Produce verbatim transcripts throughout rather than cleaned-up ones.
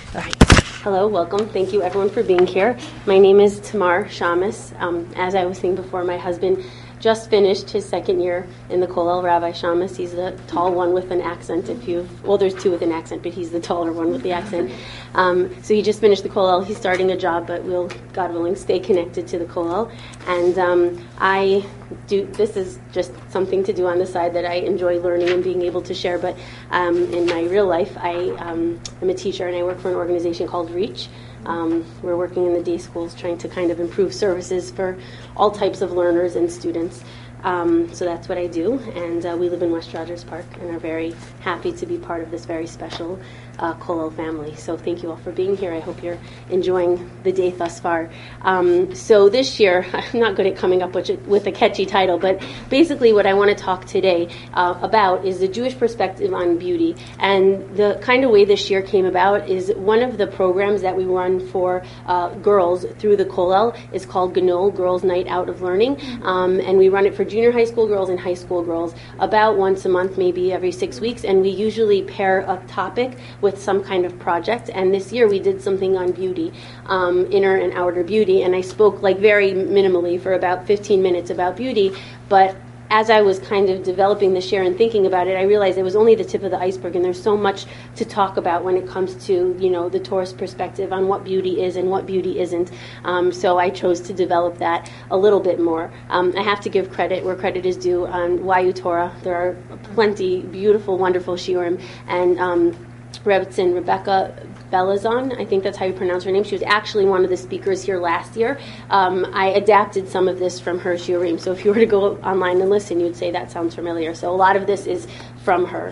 All right. Hello, welcome. Thank you, everyone, for being here. My name is Tamar Shamus. Um, as I was saying before, my husband just finished his second year in the Kollel. Rabbi Shamus. He's the tall one with an accent. If you, well, there's two with an accent, but he's the taller one with the accent. Um, so he just finished the Kollel. He's starting a job, but we'll, God willing, stay connected to the Kollel. And um, I do. This is just something to do on the side that I enjoy learning and being able to share. But um, in my real life, I um, am a teacher, and I work for an organization called REACH. Um, we're working in the day schools trying to kind of improve services for all types of learners and students. Um, so that's what I do, and uh, we live in West Rogers Park and are very happy to be part of this very special uh, Kollel family. So thank you all for being here. I hope you're enjoying the day thus far. Um, so this year, I'm not good at coming up with, with a catchy title, but basically what I want to talk today uh, about is the Jewish perspective on beauty. And the kind of way this year came about is one of the programs that we run for uh, girls through the Kollel is called Ganol, Girls Night Out of Learning, um, and we run it for junior high school girls and high school girls about once a month, maybe every six weeks, and we usually pair a topic with some kind of project. And this year we did something on beauty, um, inner and outer beauty, and I spoke like very minimally for about fifteen minutes about beauty, but as I was kind of developing this year and thinking about it, I realized it was only the tip of the iceberg, and there's so much to talk about when it comes to, you know, the Torah's perspective on what beauty is and what beauty isn't. Um, so I chose to develop that a little bit more. Um, I have to give credit where credit is due on Y U Torah. There are plenty beautiful, wonderful shiurim, and um, Rebbetzin Rebecca Belazon, I think that's how you pronounce her name. She was actually one of the speakers here last year. Um, I adapted some of this from her shiurim. So if you were to go online and listen, you'd say that sounds familiar. So a lot of this is from her.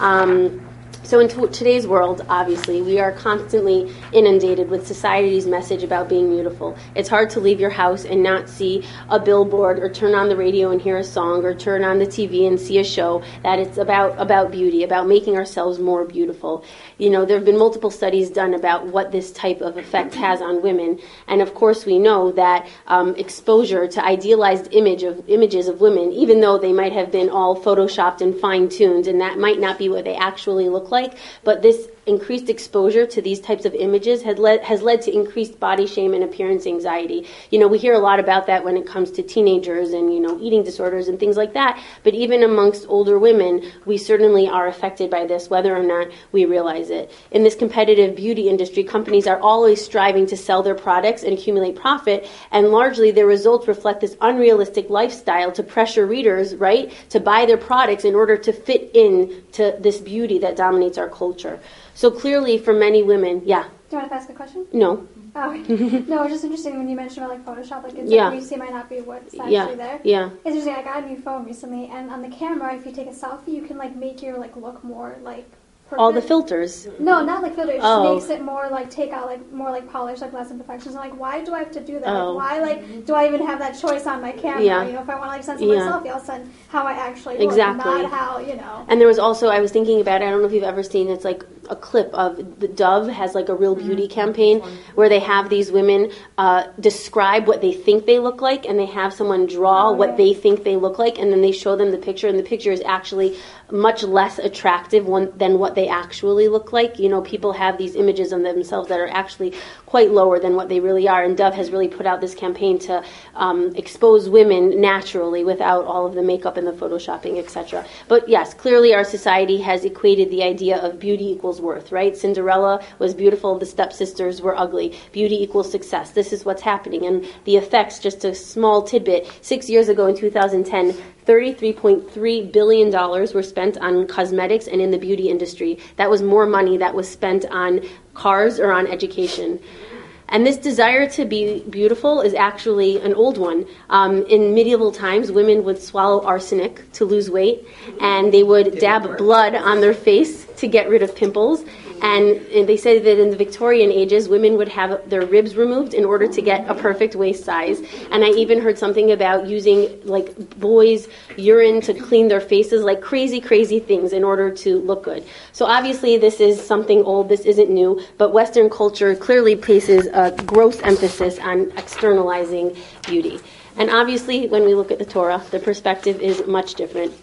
Um, So in t- today's world, obviously, we are constantly inundated with society's message about being beautiful. It's hard to leave your house and not see a billboard or turn on the radio and hear a song or turn on the T V and see a show that it's about, about beauty, about making ourselves more beautiful. You know, there have been multiple studies done about what this type of effect has on women. And of course, we know that um, exposure to idealized image of images of women, even though they might have been all photoshopped and fine-tuned, and that might not be what they actually look like, Like, but this increased exposure to these types of images has led has led to increased body shame and appearance anxiety. You know, we hear a lot about that when it comes to teenagers and, you know, eating disorders and things like that. But even amongst older women, we certainly are affected by this, whether or not we realize it. In this competitive beauty industry, companies are always striving to sell their products and accumulate profit, and largely their results reflect this unrealistic lifestyle to pressure readers, right, to buy their products in order to fit in to this beauty that dominates our culture. So clearly for many women, yeah. Do you want to ask a question? No. Oh, no, it's just interesting when you mentioned about like Photoshop, like it's yeah. what you see might not be what's actually yeah. there. Yeah. It's interesting, I got a new phone recently, and on the camera, if you take a selfie, you can like make your like look more like perfect. All the filters. No, not like filters. It oh. just makes it more like take out like more like polish, like less imperfections. I'm like, why do I have to do that? Oh. Like, why like do I even have that choice on my camera? Yeah. You know, if I want to like send someone yeah. a selfie, I'll send how I actually look, exactly. not how, you know. And there was also, I was thinking about it, I don't know if you've ever seen, it's like a clip of the Dove has like a real beauty campaign where they have these women uh, describe what they think they look like, and they have someone draw oh, what yeah. they think they look like, and then they show them the picture, and the picture is actually much less attractive one, than what they actually look like. You know, people have these images of themselves that are actually quite lower than what they really are, and Dove has really put out this campaign to um, expose women naturally without all of the makeup and the photoshopping, et cetera. But yes, clearly our society has equated the idea of beauty equals worth, right? Cinderella was beautiful, the stepsisters were ugly. Beauty equals success. This is what's happening. And the effects, just a small tidbit, six years ago in two thousand ten, thirty-three point three billion dollars were spent on cosmetics and in the beauty industry. That was more money that was spent on cars or on education. And this desire to be beautiful is actually an old one. Um, in medieval times, women would swallow arsenic to lose weight, and they would dab blood on their face to get rid of pimples. And, and they said that in the Victorian ages, women would have their ribs removed in order to get a perfect waist size. And I even heard something about using like boys' urine to clean their faces, like crazy, crazy things in order to look good. So obviously this is something old, this isn't new, but Western culture clearly places a gross emphasis on externalizing beauty. And obviously when we look at the Torah, the perspective is much different.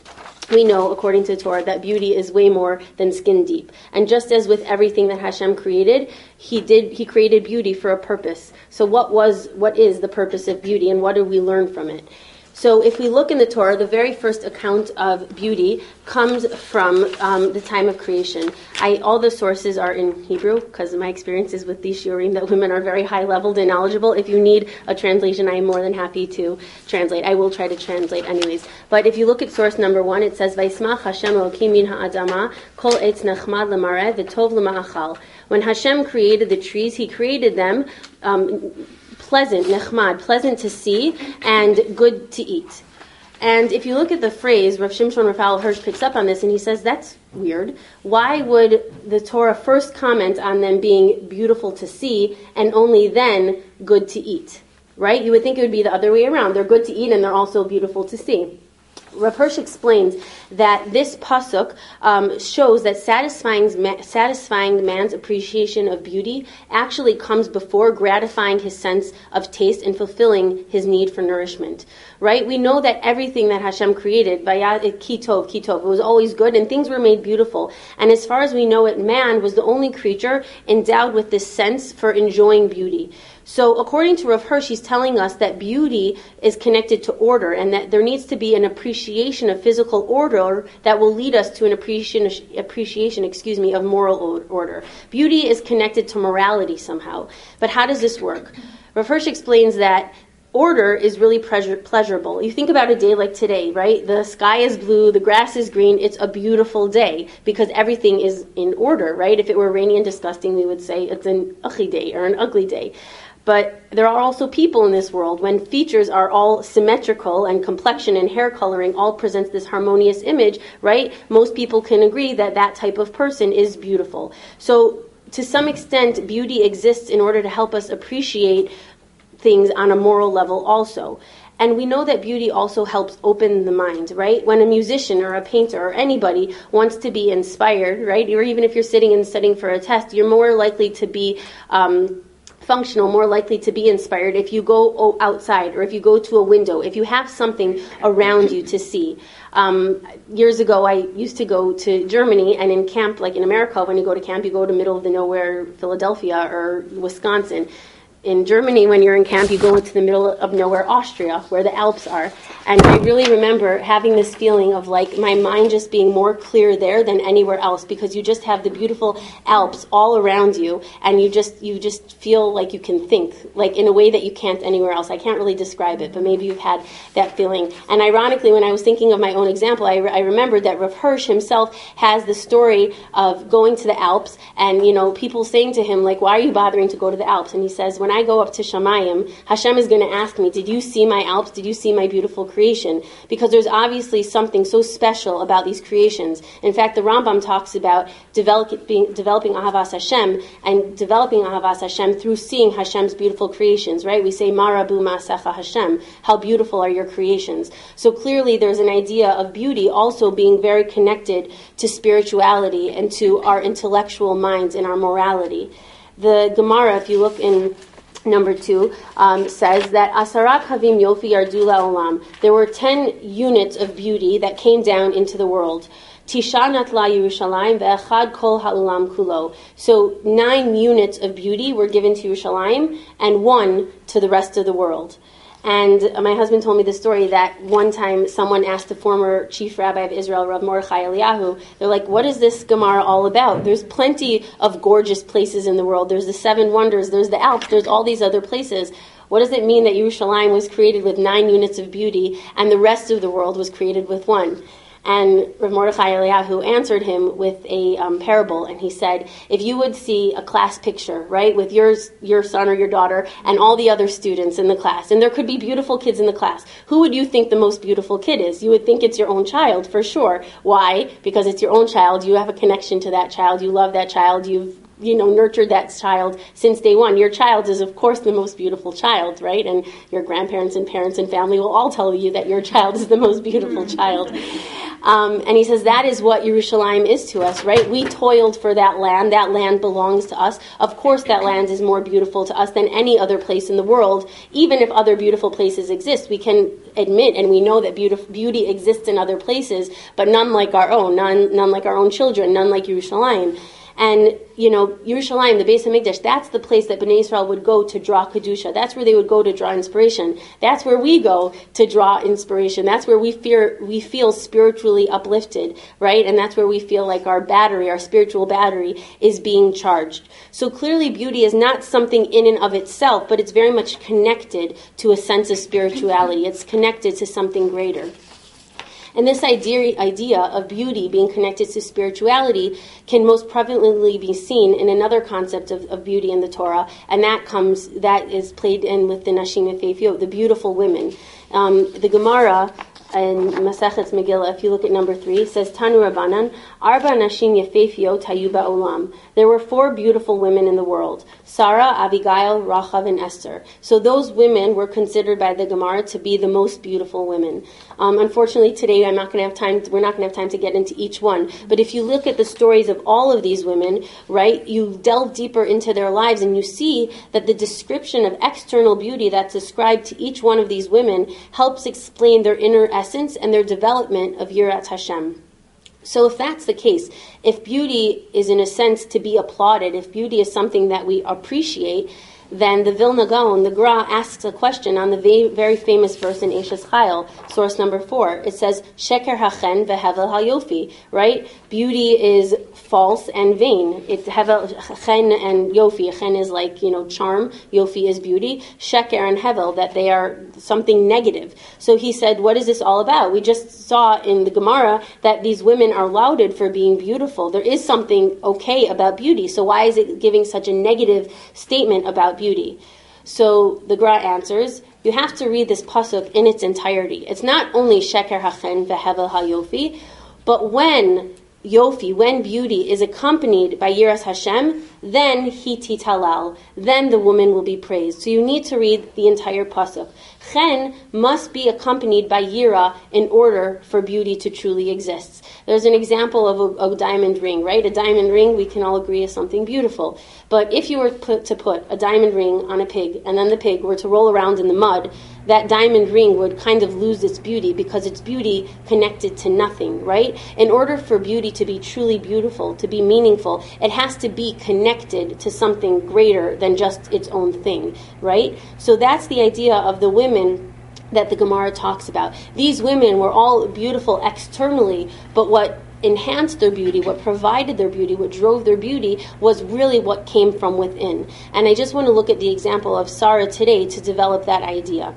we know, according to Torah, that beauty is way more than skin deep. And just as with everything that Hashem created, He did He created beauty for a purpose. So what was, what is the purpose of beauty, and what do we learn from it? So if we look in the Torah, the very first account of beauty comes from um, the time of creation. I, all the sources are in Hebrew, because my experiences with these shiurim that women are very high-leveled and knowledgeable. If you need a translation, I am more than happy to translate. I will try to translate anyways. But if you look at source number one, it says, Vaismach Hashem Elokim min ha'adama kol eitz nechmad l'mareh v'tov l'ma'achal. When Hashem created the trees, He created them um, pleasant, nechmad, pleasant to see, and good to eat. And if you look at the phrase, Rav Shimshon Raphael Hirsch picks up on this, and he says, that's weird. Why would the Torah first comment on them being beautiful to see, and only then good to eat? Right? You would think it would be the other way around. They're good to eat, and they're also beautiful to see. Rav Hirsch explains that this pasuk um, shows that satisfying, satisfying man's appreciation of beauty actually comes before gratifying his sense of taste and fulfilling his need for nourishment. Right? We know that everything that Hashem created, kitov, kitov, it was always good, and things were made beautiful. And as far as we know it, man was the only creature endowed with this sense for enjoying beauty. So according to Rav Hirsch, he's telling us that beauty is connected to order, and that there needs to be an appreciation of physical order that will lead us to an appreciation, appreciation, excuse me, of moral order. Beauty is connected to morality somehow. But how does this work? Rav Hirsch explains that order is really pleasure, pleasurable. You think about a day like today, right? The sky is blue, the grass is green, it's a beautiful day because everything is in order, right? If it were rainy and disgusting, we would say it's an ugly day or an ugly day. But there are also people in this world when features are all symmetrical and complexion and hair coloring all presents this harmonious image, right? Most people can agree that that type of person is beautiful. So to some extent, beauty exists in order to help us appreciate things on a moral level also. And we know that beauty also helps open the mind, right? When a musician or a painter or anybody wants to be inspired, right? Or even if you're sitting and studying for a test, you're more likely to be um, functional, more likely to be inspired if you go outside or if you go to a window, if you have something around you to see. Um, years ago, I used to go to Germany, and in camp, like in America, when you go to camp, you go to middle of the nowhere, Philadelphia or Wisconsin. In Germany, when you're in camp, you go into the middle of nowhere, Austria, where the Alps are. And I really remember having this feeling of like my mind just being more clear there than anywhere else, because you just have the beautiful Alps all around you, and you just you just feel like you can think, like in a way that you can't anywhere else. I can't really describe it, but maybe you've had that feeling. And ironically, when I was thinking of my own example, I, I remembered that Rav Hirsch himself has the story of going to the Alps, and you know, people saying to him, like, why are you bothering to go to the Alps? And he says, when I go up to Shamayim, Hashem is going to ask me, did you see my Alps? Did you see my beautiful creation? Because there's obviously something so special about these creations. In fact, the Rambam talks about developing, developing Ahavas Hashem and developing Ahavas Hashem through seeing Hashem's beautiful creations, right? We say, Marabu Ma'asecha Hashem, how beautiful are your creations. So clearly there's an idea of beauty also being very connected to spirituality and to our intellectual minds and our morality. The Gemara, if you look in number two, um, says that Asarat Havim Yofi Yardu La'olam. There were ten units of beauty that came down into the world. Tisha Natla Yerushalayim ve'echad kol ha'olam kulo. So nine units of beauty were given to Yerushalayim and one to the rest of the world. And my husband told me the story that one time someone asked the former chief rabbi of Israel, Rav Mordechai Eliyahu, they're like, what is this Gemara all about? There's plenty of gorgeous places in the world. There's the Seven Wonders, there's the Alps, there's all these other places. What does it mean that Yerushalayim was created with nine units of beauty and the rest of the world was created with one? And Rav Mordechai Eliyahu answered him with a um, parable, and he said, if you would see a class picture, right, with yours, your son or your daughter and all the other students in the class, and there could be beautiful kids in the class, who would you think the most beautiful kid is? You would think it's your own child, for sure. Why? Because it's your own child. You have a connection to that child. You love that child. You've you know, nurtured that child since day one. Your child is, of course, the most beautiful child, right? And your grandparents and parents and family will all tell you that your child is the most beautiful child. Um, and he says that is what Yerushalayim is to us, right? We toiled for that land. That land belongs to us. Of course, that land is more beautiful to us than any other place in the world. Even if other beautiful places exist, we can admit and we know that beauty, beauty exists in other places, but none like our own, none, none like our own children, none like Yerushalayim. And, you know, Yerushalayim, the Beis HaMikdash, that's the place that Bnei Israel would go to draw Kedusha. That's where they would go to draw inspiration. That's where we go to draw inspiration. That's where we fear, we feel spiritually uplifted, right? And that's where we feel like our battery, our spiritual battery, is being charged. So clearly beauty is not something in and of itself, but it's very much connected to a sense of spirituality. It's connected to something greater. And this idea, idea of beauty being connected to spirituality can most prevalently be seen in another concept of, of beauty in the Torah, and that comes, that is played in with the Nashim Yefefiot, the beautiful women. Um, the Gemara in Masechet Megillah, if you look at number three, it says, Tanu Rabbanan, Arba Nashim Yefefiot Hayu Ba'olam. There were four beautiful women in the world, Sarah, Abigail, Rachav, and Esther. So those women were considered by the Gemara to be the most beautiful women. Um, unfortunately, today I'm not going to have time. We're not going to have time to get into each one. But if you look at the stories of all of these women, right, you delve deeper into their lives, and you see that the description of external beauty that's ascribed to each one of these women helps explain their inner essence and their development of Yirat Hashem. So if that's the case, if beauty is in a sense to be applauded, if beauty is something that we appreciate, then the Vilna Gaon, the Gra, asks a question on the very famous verse in Eshes Chayil, source number four. It says, Sheker hachen vehevel hayofi, right? Beauty is false and vain. It's hevel, chen and yofi. Chen is like, you know, charm. Yofi is beauty. Sheker and hevel, that they are something negative. So he said, what is this all about? We just saw in the Gemara that these women are lauded for being beautiful. There is something okay about beauty. So why is it giving such a negative statement about beauty? So the Gra answers, you have to read this pasuk in its entirety. It's not only sheker hachen vehevel hayofi, but when yofi, when beauty is accompanied by yiras Hashem, then hi titalal, then the woman will be praised. So you need to read the entire pasuk. Chen must be accompanied by yira in order for beauty to truly exist. There's an example of a, a diamond ring, right? A diamond ring, we can all agree, is something beautiful. But if you were put, to put a diamond ring on a pig, and then the pig were to roll around in the mud, that diamond ring would kind of lose its beauty because its beauty connected to nothing, right? In order for beauty to be truly beautiful, to be meaningful, it has to be connected to something greater than just its own thing, right? So that's the idea of the women that the Gemara talks about. These women were all beautiful externally, but what enhanced their beauty, what provided their beauty, what drove their beauty, was really what came from within. And I just want to look at the example of Sarah today to develop that idea.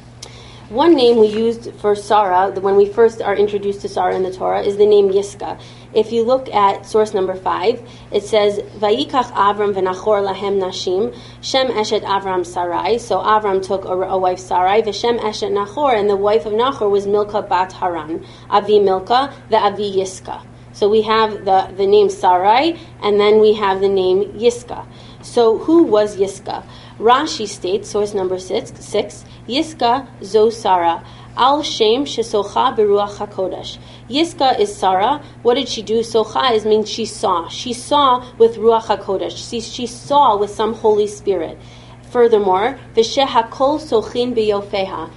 One name we used for Sarah, when we first are introduced to Sarah in the Torah, is the name Yiska. If you look at source number five, it says, Vayikach Avram v'Nachor lahem nashim, Shem eshet Avram Sarai. So Avram took a, a wife Sarai, v'Shem eshet Nachor, and the wife of Nachor was Milcah bat Haran. Avi Milcah, the Avi Yiska. So we have the, the name Sarai, and then we have the name Yiska. So who was Yiska? Rashi states, source number six, six Yiska zo Sarah, al shem shesocha beruach hakodesh. Yiska is Sarah. What did she do? Socha is means she saw. She saw with ruach hakodesh. She, she saw with some Holy Spirit. Furthermore, v'sheh hakol sochin beyofeha.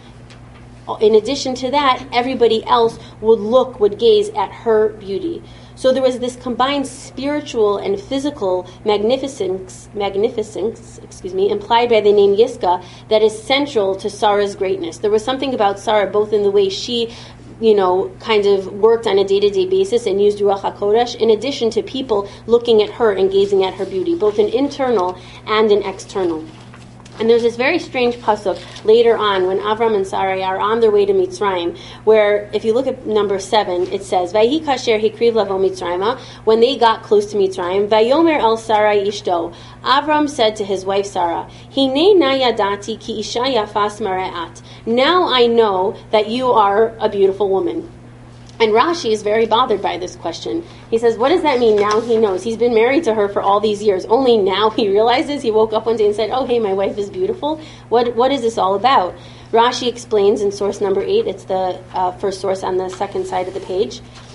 In addition to that, everybody else would look, would gaze at her beauty. So there was this combined spiritual and physical magnificence, magnificence, excuse me, implied by the name Yiska that is central to Sarah's greatness. There was something about Sarah, both in the way she, you know, kind of worked on a day-to-day basis and used Ruach HaKodesh, in addition to people looking at her and gazing at her beauty, both in internal and in external. And there's this very strange pasuk later on when Avram and Sarai are on their way to Mitzrayim, where if you look at number seven, it says, Vayhi kasher hikriv lavo Mitzrayima, when they got close to Mitzrayim, Vayomer el Sarai ishto, Avram said to his wife Sarah, Hine na yadati ki isha yafas mareat. Now I know that you are a beautiful woman. And Rashi is very bothered by this question. He says, what does that mean now he knows? He's been married to her for all these years. Only now he realizes. He woke up one day and said, oh, hey, my wife is beautiful. What What is this all about? Rashi explains in source number eight. It's the uh, first source on the second side of the page.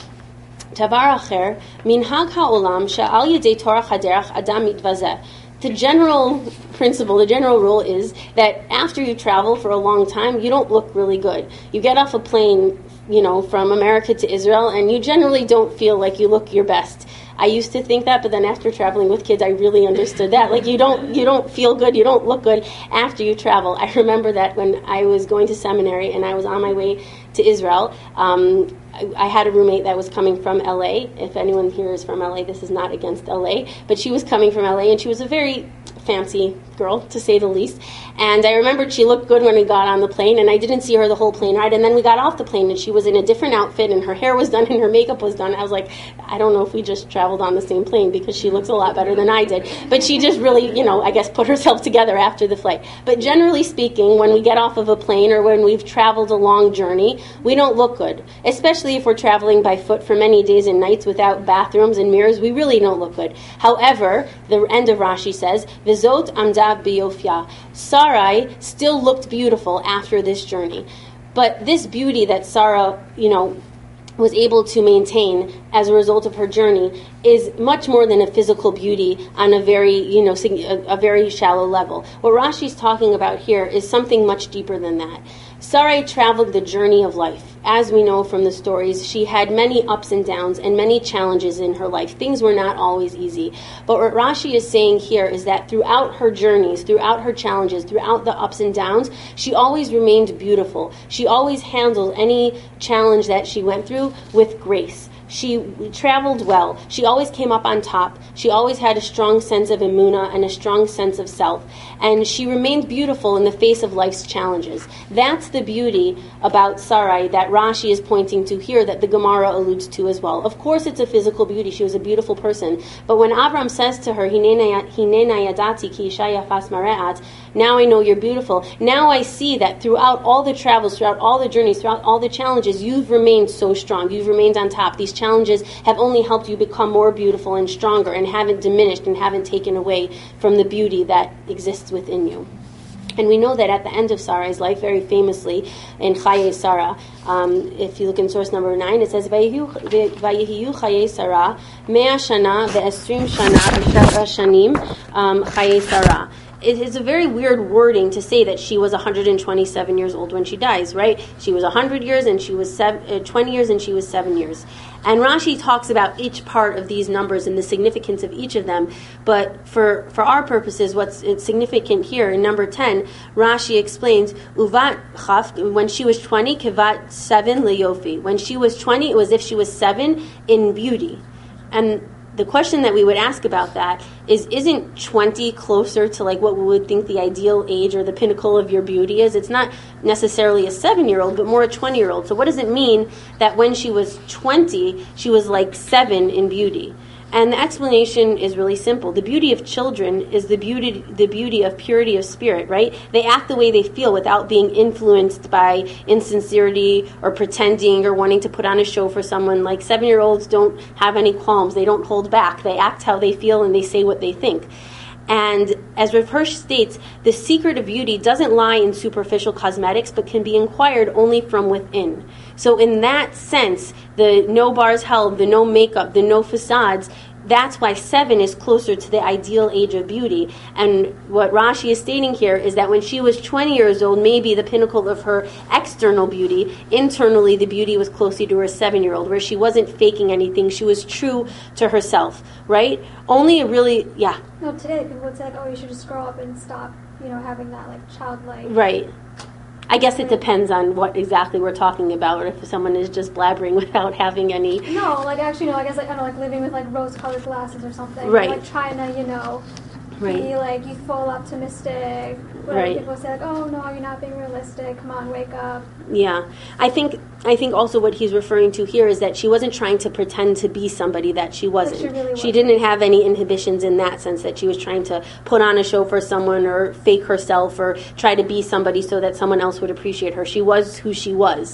Tavar acher, minhag ha'olam she'al yedei torah haderach adam mitvazeh. The general principle, the general rule is that after you travel for a long time, you don't look really good. You get off a plane, you know, from America to Israel, and you generally don't feel like you look your best. I used to think that, but then after traveling with kids, I really understood that. Like, you don't you don't feel good, you don't look good after you travel. I remember that when I was going to seminary and I was on my way to Israel, um, I, I had a roommate that was coming from L A. If anyone here is from L A, this is not against L A, but she was coming from L A, and she was a very fancy girl, to say the least. And I remembered she looked good when we got on the plane, and I didn't see her the whole plane ride. And then we got off the plane, and she was in a different outfit, and her hair was done, and her makeup was done. I was like, I don't know if we just traveled on the same plane, because she looks a lot better than I did. But she just really, you know, I guess put herself together after the flight. But generally speaking, when we get off of a plane or when we've traveled a long journey, we don't look good. Especially if we're traveling by foot for many days and nights without bathrooms and mirrors, we really don't look good. However, the end of Rashi says, V'zot amda biyofya. Sarai still looked beautiful after this journey. But this beauty that Sarah, you know, was able to maintain as a result of her journey is much more than a physical beauty on a very, you know, a, a very shallow level. What Rashi's talking about here is something much deeper than that. Sarai traveled the journey of life. As we know from the stories, she had many ups and downs and many challenges in her life. Things were not always easy. But what Rashi is saying here is that throughout her journeys, throughout her challenges, throughout the ups and downs, she always remained beautiful. She always handled any challenge that she went through with grace. She traveled well. She always came up on top. She always had a strong sense of emunah and a strong sense of self. And she remained beautiful in the face of life's challenges. That's the beauty about Sarai that Rashi is pointing to here, that the Gemara alludes to as well. Of course it's a physical beauty. She was a beautiful person. But when Avram says to her, Hinena yadati ki isha yafas mare'at, now I know you're beautiful. Now I see that throughout all the travels, throughout all the journeys, throughout all the challenges, you've remained so strong. You've remained on top. These challenges have only helped you become more beautiful and stronger, and haven't diminished and haven't taken away from the beauty that exists within you. And we know that at the end of Sarai's life, very famously in Chaye Sarah, um, if you look in source number nine, it says, Vayehiyu Chaye Sarah, Mea Shana ve'esrim Shana v'sheva shanim Chaye Sarah. It is a very weird wording to say that she was one hundred twenty-seven years old when she dies, right? She was one hundred years and she was seven, uh, twenty years and she was seven years. And Rashi talks about each part of these numbers and the significance of each of them. But for, for our purposes, what's significant here in number ten, Rashi explains, Uvat chaf, when she was twenty, kivat seven leyofi. When she was twenty, it was as if she was seven in beauty. And the question that we would ask about that is, isn't twenty closer to like what we would think the ideal age or the pinnacle of your beauty is? It's not necessarily a seven-year-old, but more a twenty-year-old. So what does it mean that when she was twenty, she was like seven in beauty? And the explanation is really simple. The beauty of children is the beauty the beauty of purity of spirit, right? They act the way they feel without being influenced by insincerity or pretending or wanting to put on a show for someone. Like seven-year-olds don't have any qualms. They don't hold back. They act how they feel and they say what they think. And as Rav Hirsch states, the secret of beauty doesn't lie in superficial cosmetics, but can be acquired only from within. So in that sense, the no bars held, the no makeup, the no facades, that's why seven is closer to the ideal age of beauty. And what Rashi is stating here is that when she was twenty years old, maybe the pinnacle of her external beauty, internally the beauty was closer to her seven-year-old, where she wasn't faking anything. She was true to herself, right? Only a really, yeah. No, today people would say, like, oh, you should just grow up and stop, you know, having that, like, childlike. Right. I guess it depends on what exactly we're talking about, or if someone is just blabbering without having any... No, like, actually, no, I guess, like, kind of like living with, like, rose-colored glasses or something. Right. Like, trying to, you know, right. be, like, youthful, optimistic. Where right. people say, like, oh, no, you're not being realistic. Come on, wake up. Yeah. I think I think also what he's referring to here is that she wasn't trying to pretend to be somebody that she wasn't. She, really wasn't. She didn't have any inhibitions in that sense, that she was trying to put on a show for someone or fake herself or try to be somebody so that someone else would appreciate her. She was who she was.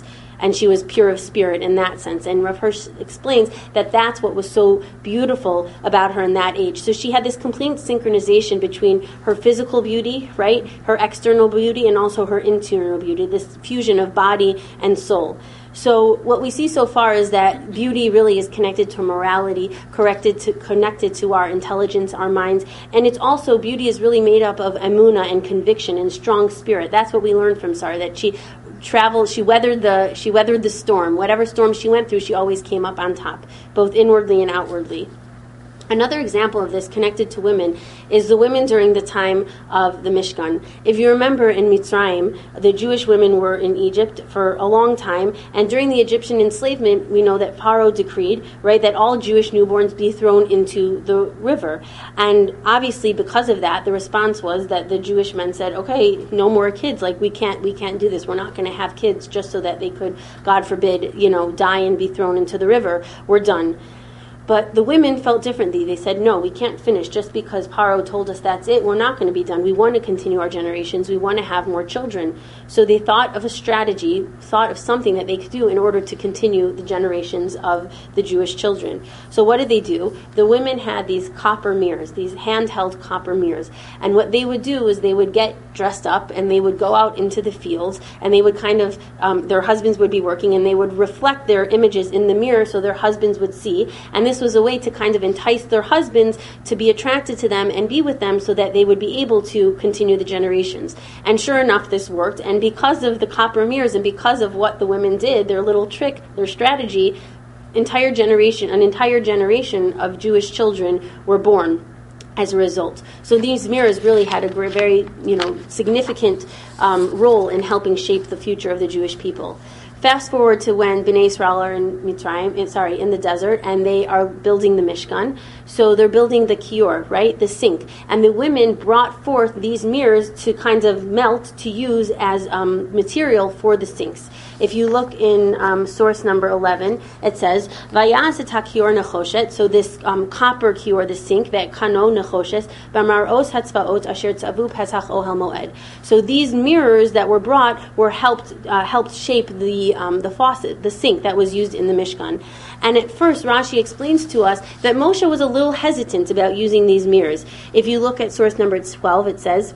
and she was pure of spirit in that sense. And Rav Hirsch explains that that's what was so beautiful about her in that age. So she had this complete synchronization between her physical beauty, right, her external beauty, and also her internal beauty, this fusion of body and soul. So what we see so far is that beauty really is connected to morality, connected to, connected to our intelligence, our minds, and it's also, beauty is really made up of emunah and conviction and strong spirit. That's what we learned from Sarah, that she traveled, she weathered the, she weathered the storm. Whatever storm she went through, she always came up on top, both inwardly and outwardly. Another example of this connected to women is the women during the time of the Mishkan. If you remember in Mitzrayim, the Jewish women were in Egypt for a long time, and during the Egyptian enslavement, we know that Pharaoh decreed, right, that all Jewish newborns be thrown into the river. And obviously because of that, the response was that the Jewish men said, okay, no more kids, like we can't we can't do this. We're not going to have kids just so that they could, God forbid, you know, die and be thrown into the river. We're done. But the women felt differently. They said, no, we can't finish just because Paro told us that's it. We're not going to be done. We want to continue our generations. We want to have more children. So they thought of a strategy, thought of something that they could do in order to continue the generations of the Jewish children. So what did they do? The women had these copper mirrors, these handheld copper mirrors. And what they would do is they would get dressed up and they would go out into the fields and they would kind of, um, their husbands would be working and they would reflect their images in the mirror so their husbands would see. And this was a way to kind of entice their husbands to be attracted to them and be with them so that they would be able to continue the generations. And sure enough, this worked. And because of the copper mirrors and because of what the women did, their little trick, their strategy, entire generation, an entire generation of Jewish children were born as a result. So these mirrors really had a very, you know, significant um, role in helping shape the future of the Jewish people. Fast forward to when Bnei Israel are in Mitzrayim, sorry, in the desert, and they are building the Mishkan. So they're building the kior, right, the sink. And the women brought forth these mirrors to kind of melt, to use as um, material for the sinks. If you look in um, source number eleven, it says, Vayas et ha-kior nechoshet, so this um, copper kior, the sink, ve'kano nechoshes, b'mar'os hatzvaot asher tzavu pesach ohel moed. So these mirrors that were brought were helped uh, helped shape the um, the faucet, the sink that was used in the Mishkan. And at first, Rashi explains to us that Moshe was a little hesitant about using these mirrors. If you look at source number twelve, it says,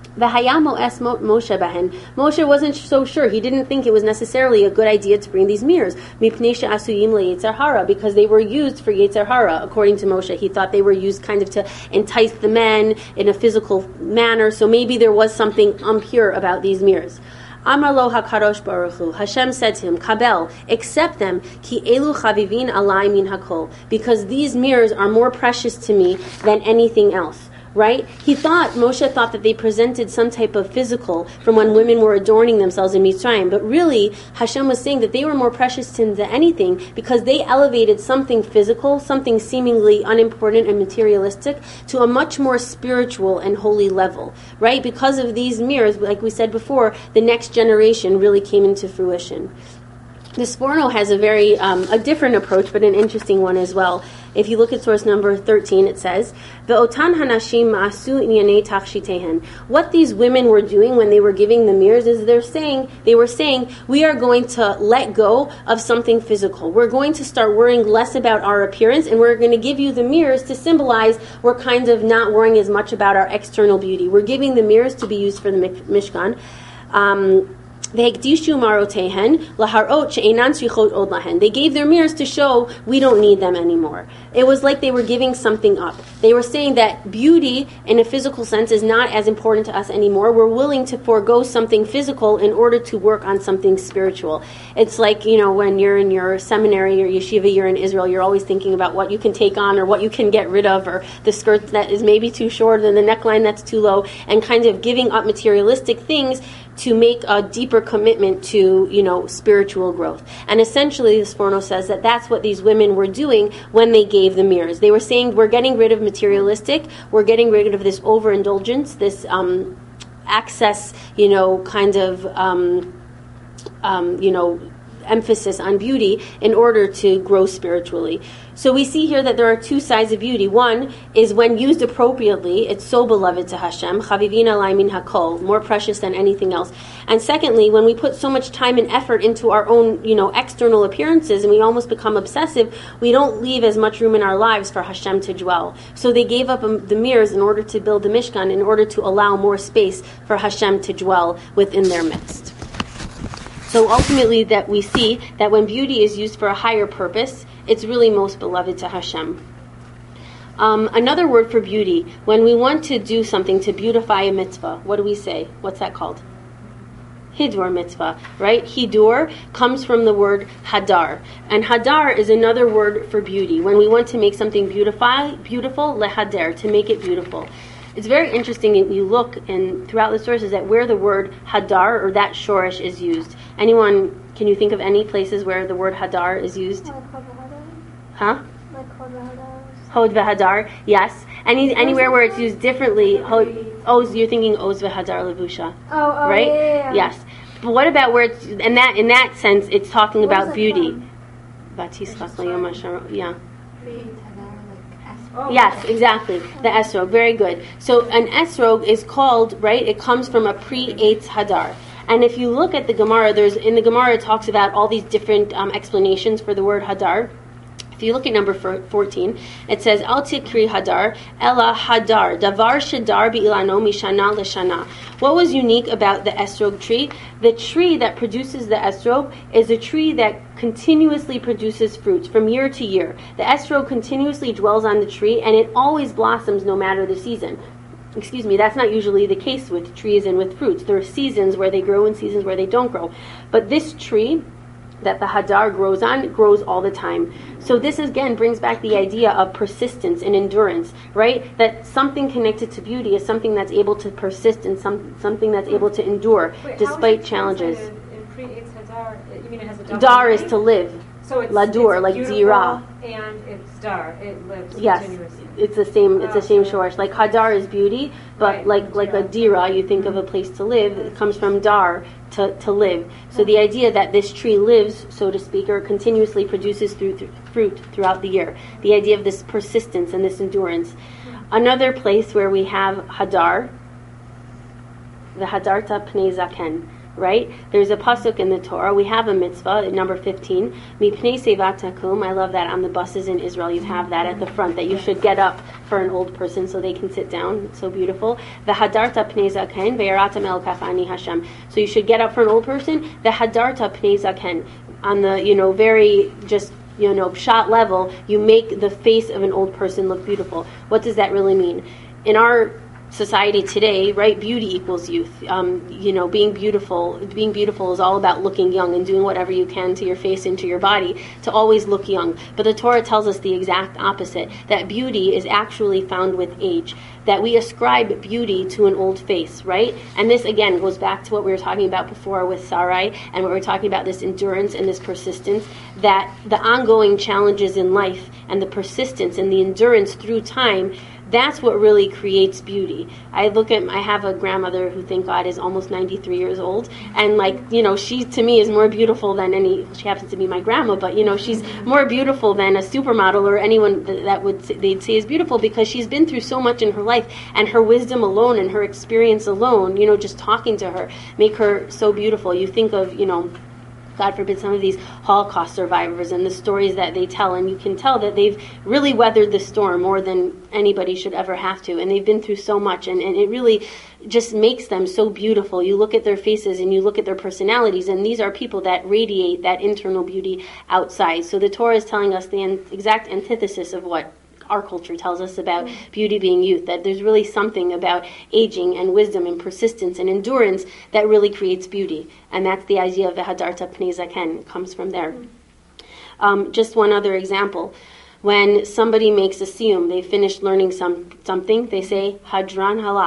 Moshe wasn't so sure. He didn't think it was necessarily a good idea to bring these mirrors because they were used for Yetzer Hara, according to Moshe. He thought they were used kind of to entice the men in a physical manner, so maybe there was something impure about these mirrors. Amar lo HaKadosh Baruch Hu, Hashem said to him, Kabel, accept them, ki elu chavivin alai min hakol, because these mirrors are more precious to me than anything else. Right? He thought, Moshe thought that they presented some type of physical from when women were adorning themselves in Mitzrayim. But really, Hashem was saying that they were more precious to him than anything because they elevated something physical, something seemingly unimportant and materialistic, to a much more spiritual and holy level. Right? Because of these mirrors, like we said before, the next generation really came into fruition. The Sforno has a very, um, a different approach, but an interesting one as well. If you look at source number thirteen, it says, "Ve'otan hanashim ma'asu inyanei tachshitehen." What these women were doing when they were giving the mirrors is they're saying, they were saying, we are going to let go of something physical. We're going to start worrying less about our appearance, and we're going to give you the mirrors to symbolize we're kind of not worrying as much about our external beauty. We're giving the mirrors to be used for the Mishkan. Um, They gave their mirrors to show we don't need them anymore. It was like they were giving something up. They were saying that beauty in a physical sense is not as important to us anymore. We're willing to forego something physical in order to work on something spiritual. It's like, you know, when you're in your seminary or yeshiva, you're in Israel, you're always thinking about what you can take on or what you can get rid of, or the skirt that is maybe too short and the neckline that's too low, and kind of giving up materialistic things to make a deeper commitment to, you know, spiritual growth. And essentially, the Sforno says that that's what these women were doing when they gave the mirrors. They were saying, we're getting rid of materialistic, we're getting rid of this overindulgence, this um, access, you know, kind of, um, um, you know, emphasis on beauty in order to grow spiritually. So we see here that there are two sides of beauty. One is when used appropriately, it's so beloved to Hashem, chavivin alai min hakol, more precious than anything else. And secondly, when we put so much time and effort into our own, you know, external appearances and we almost become obsessive, we don't leave as much room in our lives for Hashem to dwell. So they gave up um, the mirrors in order to build the Mishkan, in order to allow more space for Hashem to dwell within their midst. So ultimately that we see that when beauty is used for a higher purpose, it's really most beloved to Hashem. Um, another word for beauty, when we want to do something to beautify a mitzvah, what do we say? What's that called? Hidur mitzvah, right? Hidur comes from the word hadar. And hadar is another word for beauty. When we want to make something beautify, beautiful, lehader, to make it beautiful. It's very interesting if you look in throughout the sources at where the word hadar or that shorish is used. Anyone, can you think of any places where the word hadar is used? Like Hod v'Hadar. Huh? Like Hod v'Hadar. Hod v'Hadar, yes. Any anywhere where it's used differently. Hod, oh, you're thinking Oz v'Hadar levusha, Oh, oh, right? yeah, yeah, yeah. Yes. But what about where it's in that in that sense? It's talking Where's about it beauty. from? Batislas l'yom hashar- Yeah. Oh, Yes, exactly. The esrog. Very good. So an esrog is called, right, it comes from a pre-Eitz Hadar. And if you look at the Gemara, there's in the Gemara it talks about all these different um, explanations for the word Hadar. If you look at number fourteen, it says, Al tikri hadar, ella hadar, davar shadar bi'ilano mishana l'shana. What was unique about the esrog tree? The tree that produces the esrog is a tree that continuously produces fruits from year to year. The esrog continuously dwells on the tree, and it always blossoms no matter the season. Excuse me, that's not usually the case with trees and with fruits. There are seasons where they grow and seasons where they don't grow. But this tree that the hadar grows on, grows all the time. So this again brings back the idea of persistence and endurance, right? That something connected to beauty is something that's able to persist and some, something that's able to endure Wait, despite challenges. In pre-Eitz Hadar, you mean it has a double Dar is meaning? to live. So it's, Ladur, it's like beautiful zira. and it's dar. It lives Yes, continuously. it's the same. It's the Oh, same so- shorish. Like hadar is beauty, but Right, like like a dira. dira, you think of a place to live. It comes from dar, to, to live. So the idea that this tree lives, so to speak, or continuously produces through, through fruit throughout the year. The idea of this persistence and this endurance. Another place where we have hadar, the hadarta pnei zaken. Right? There's a pasuk in the Torah. We have a mitzvah at number fifteen. Mipnei sevat takum. I love that on the buses in Israel. You have that at the front that you should get up for an old person so they can sit down. It's so beautiful. The hadarta pnei zaken ve'yaratam el kafani Hashem. So you should get up for an old person. The hadarta pnei zaken. On the, you know, very just, you know, shot level, you make the face of an old person look beautiful. What does that really mean? In our society today, right, beauty equals youth. Um, you know, being beautiful, being beautiful is all about looking young and doing whatever you can to your face and to your body to always look young. But the Torah tells us the exact opposite, that beauty is actually found with age, that we ascribe beauty to an old face, right? And this, again, goes back to what we were talking about before with Sarai, and what we were talking about, this endurance and this persistence, that the ongoing challenges in life and the persistence and the endurance through time, that's what really creates beauty. I look at, I have a grandmother who, thank God, is almost ninety-three years old, and like, you know, she to me is more beautiful than any, she happens to be my grandma, but you know, she's more beautiful than a supermodel or anyone that, that would, they'd say is beautiful, because she's been through so much in her life, and her wisdom alone and her experience alone, you know, just talking to her, make her so beautiful. You think of, you know, God forbid, some of these Holocaust survivors and the stories that they tell, and you can tell that they've really weathered the storm more than anybody should ever have to, and they've been through so much, and, and it really just makes them so beautiful. You look at their faces and you look at their personalities, and these are people that radiate that internal beauty outside. So the Torah is telling us the an- exact antithesis of what our culture tells us about beauty being youth, that there's really something about aging and wisdom and persistence and endurance that really creates beauty. And that's the idea of the hadarta pnei zaken. It comes from there. Um, just one other example. When somebody makes a siyum, they finished learning some something, they say hadran halach,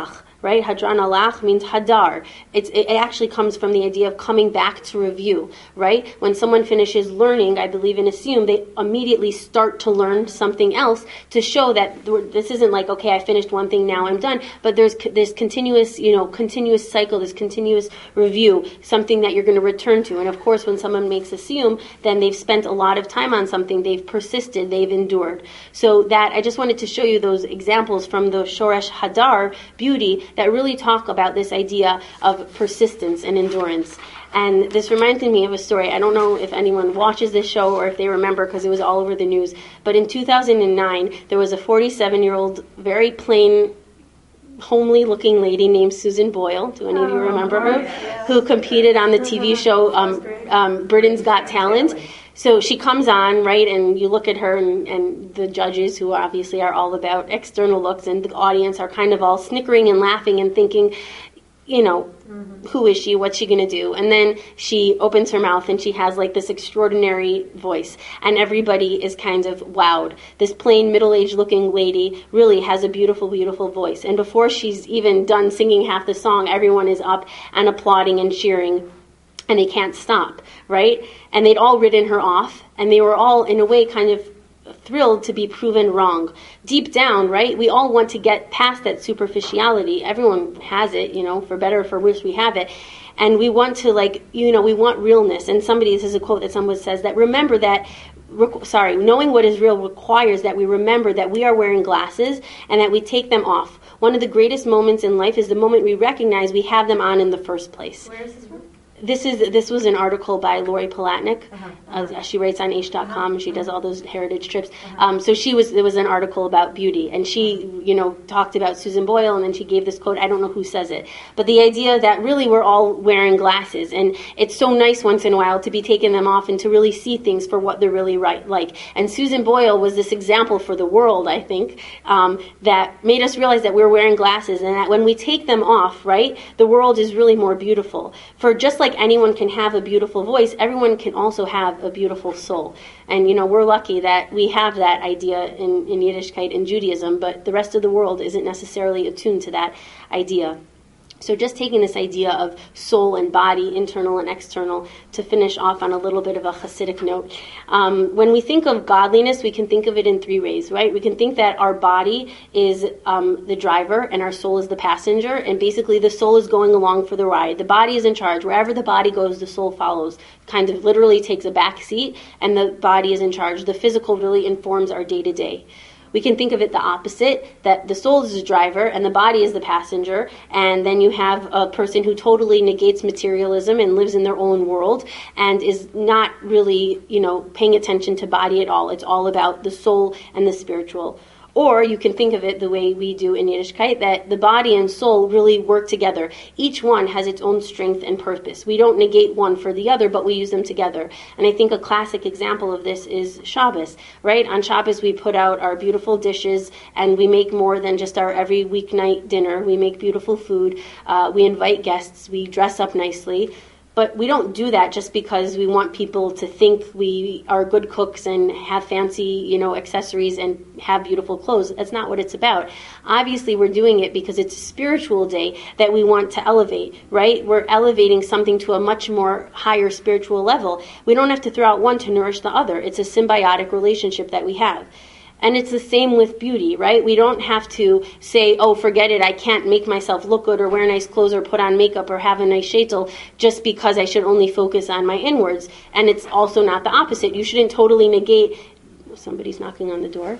right? Hadran alach means hadar. It's, it actually comes from the idea of coming back to review, right? When someone finishes learning, I believe in Assume, they immediately start to learn something else to show that this isn't like, okay, I finished one thing, now I'm done. But there's this continuous, you know, continuous cycle, this continuous review, something that you're going to return to. And of course, when someone makes Assume, then they've spent a lot of time on something, they've persisted, they've endured. So that, I just wanted to show you those examples from the Shoresh Hadar, beauty, that really talk about this idea of persistence and endurance. And this reminded me of a story. I don't know if anyone watches this show or if they remember, because it was all over the news. But in two thousand nine, there was a forty-seven-year-old, very plain, homely-looking lady named Susan Boyle. Do any of you remember her? Who competed on the T V show um, um, Britain's Got Talent. So she comes on, right, and you look at her, and, and the judges, who obviously are all about external looks, and the audience are kind of all snickering and laughing and thinking, you know, mm-hmm. who is she? What's she going to do? And then she opens her mouth and she has like this extraordinary voice. And everybody is kind of wowed. This plain middle-aged looking lady really has a beautiful, beautiful voice. And before she's even done singing half the song, everyone is up and applauding and cheering. And they can't stop, right? And they'd all written her off. And they were all, in a way, kind of thrilled to be proven wrong. Deep down, right, we all want to get past that superficiality. Everyone has it, you know, for better or for worse, we have it. And we want to, like, you know, we want realness. And somebody, this is a quote that someone says, that remember that, rec- sorry, knowing what is real requires that we remember that we are wearing glasses and that we take them off. One of the greatest moments in life is the moment we recognize we have them on in the first place. Where is this from? This is this was an article by Lori Palatnik. Uh-huh. Uh, she writes on Aish dot com, and she does all those heritage trips. Uh-huh. Um, so she was there was an article about beauty, and she you know talked about Susan Boyle, and then she gave this quote. I don't know who says it, but the idea that really we're all wearing glasses, and it's so nice once in a while to be taking them off and to really see things for what they're really right like. And Susan Boyle was this example for the world, I think, um, that made us realize that we're wearing glasses, and that when we take them off, right, the world is really more beautiful. For just like anyone can have a beautiful voice, everyone can also have a beautiful soul. And, you know, we're lucky that we have that idea in, in Yiddishkeit and Judaism, but the rest of the world isn't necessarily attuned to that idea. So just taking this idea of soul and body, internal and external, to finish off on a little bit of a Hasidic note. Um, when we think of godliness, we can think of it in three ways, right? We can think that our body is um, the driver and our soul is the passenger, and basically the soul is going along for the ride. The body is in charge. Wherever the body goes, the soul follows. Kind of literally takes a back seat, and the body is in charge. The physical really informs our day-to-day. We can think of it the opposite, that the soul is the driver and the body is the passenger, and then you have a person who totally negates materialism and lives in their own world and is not really, you know, paying attention to body at all. It's all about the soul and the spiritual. Or you can think of it the way we do in Yiddishkeit, that the body and soul really work together. Each one has its own strength and purpose. We don't negate one for the other, but we use them together. And I think a classic example of this is Shabbos, right? On Shabbos we put out our beautiful dishes, and we make more than just our every weeknight dinner. We make beautiful food. Uh, we invite guests. We dress up nicely. But we don't do that just because we want people to think we are good cooks and have fancy, you know, accessories and have beautiful clothes. That's not what it's about. Obviously, we're doing it because it's a spiritual day that we want to elevate, right? We're elevating something to a much more higher spiritual level. We don't have to throw out one to nourish the other. It's a symbiotic relationship that we have. And it's the same with beauty, right? We don't have to say, oh, forget it, I can't make myself look good or wear nice clothes or put on makeup or have a nice sheitel just because I should only focus on my inwards. And it's also not the opposite. You shouldn't totally negate... Somebody's knocking on the door.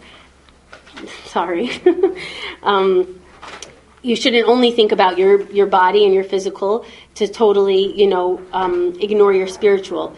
Sorry. um, you shouldn't only think about your, your body and your physical to totally, you know, um, ignore your spiritual.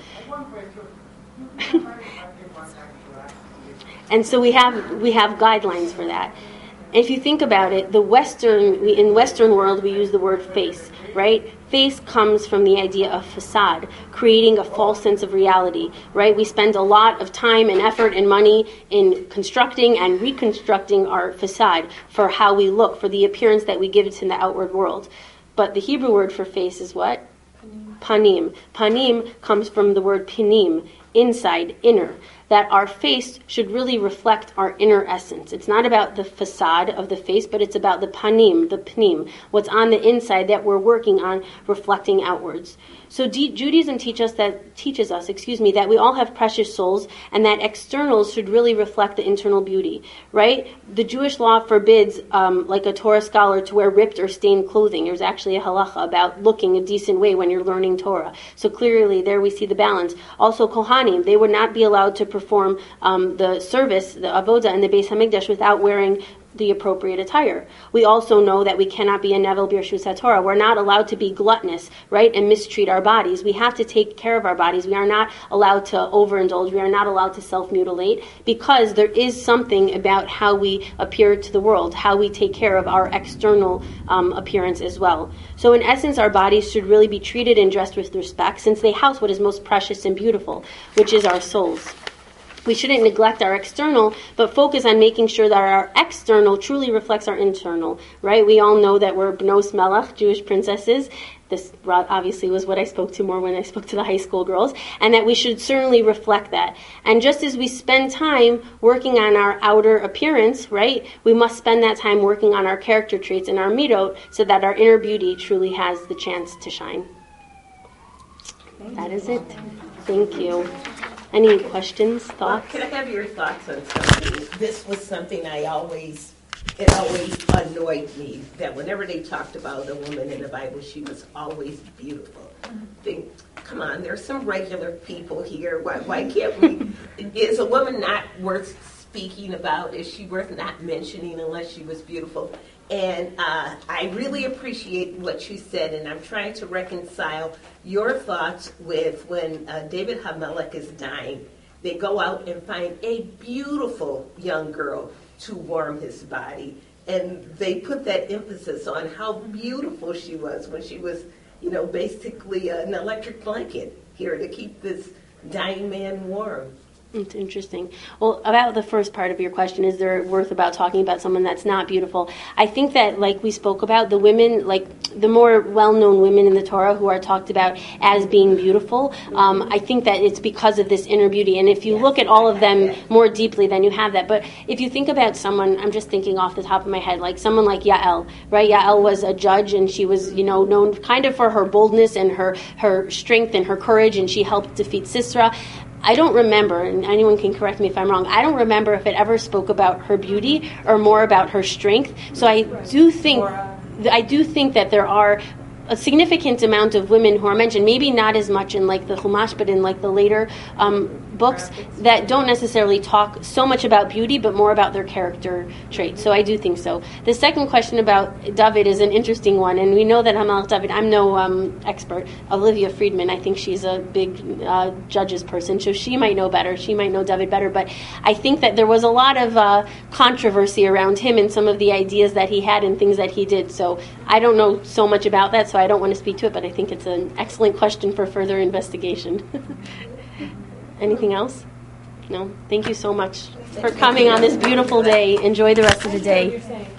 And so we have we have guidelines for that. And if you think about it, the Western we, in Western world we use the word face, right? Face comes from the idea of facade, creating a false sense of reality, right? We spend a lot of time and effort and money in constructing and reconstructing our facade for how we look, for the appearance that we give to the outward world. But the Hebrew word for face is what? Panim. Panim comes from the word pinim, inside, inner. That our face should really reflect our inner essence. It's not about the facade of the face, but it's about the panim, the pnim, what's on the inside that we're working on reflecting outwards. So D- Judaism teach us that, teaches us, excuse me, that we all have precious souls and that externals should really reflect the internal beauty, right? The Jewish law forbids, um, like a Torah scholar, to wear ripped or stained clothing. There's actually a halacha about looking a decent way when you're learning Torah. So clearly there we see the balance. Also Kohanim, they would not be allowed to perform um, the service, the avodah in the Beis Hamikdash without wearing the appropriate attire. We also know that we cannot be a nevel b'rshus haTorah. We're not allowed to be gluttonous, right, and mistreat our bodies. We have to take care of our bodies. We are not allowed to overindulge. We are not allowed to self-mutilate, because there is something about how we appear to the world, how we take care of our external um, appearance as well. So in essence, our bodies should really be treated and dressed with respect, since they house what is most precious and beautiful, which is our souls. We shouldn't neglect our external, but focus on making sure that our external truly reflects our internal, right? We all know that we're Bnos Melech, Jewish princesses. This obviously was what I spoke to more when I spoke to the high school girls, and that we should certainly reflect that. And just as we spend time working on our outer appearance, right, we must spend that time working on our character traits and our midot so that our inner beauty truly has the chance to shine. That is it. Thank you. Any questions, thoughts? Well, can I have your thoughts on something? This was something I always, it always annoyed me, that whenever they talked about a woman in the Bible, she was always beautiful. Think, come on, there's some regular people here. Why, why can't we? Is a woman not worth speaking about? Is she worth not mentioning unless she was beautiful? And uh, I really appreciate what you said, and I'm trying to reconcile your thoughts with when uh, David HaMelech is dying. They go out and find a beautiful young girl to warm his body, and they put that emphasis on how beautiful she was when she was, you know, basically an electric blanket here to keep this dying man warm. It's interesting. Well, about the first part of your question, is there worth about talking about someone that's not beautiful? I think that, like we spoke about, the women, like the more well-known women in the Torah who are talked about as being beautiful, um, I think that it's because of this inner beauty. And if you look at all of them more deeply, then you have that. But if you think about someone, I'm just thinking off the top of my head, like someone like Yael, right? Yael was a judge, and she was, you know, known kind of for her boldness and her, her strength and her courage, and she helped defeat Sisera. I don't remember, and anyone can correct me if I'm wrong, I don't remember if it ever spoke about her beauty or more about her strength. So I do think, I do think that there are a significant amount of women who are mentioned, maybe not as much in like the Chumash, but in like the later um, books that don't necessarily talk so much about beauty, but more about their character traits. So I do think so. The second question about David is an interesting one, and we know that Hamelech David, I'm no um, expert. Olivia Friedman, I think she's a big uh, judges person, so she might know better. She might know David better, but I think that there was a lot of uh, controversy around him and some of the ideas that he had and things that he did. So I don't know so much about that, so I don't want to speak to it, but I think it's an excellent question for further investigation. Anything else? No? Thank you so much for coming on this beautiful day. Enjoy the rest of the day.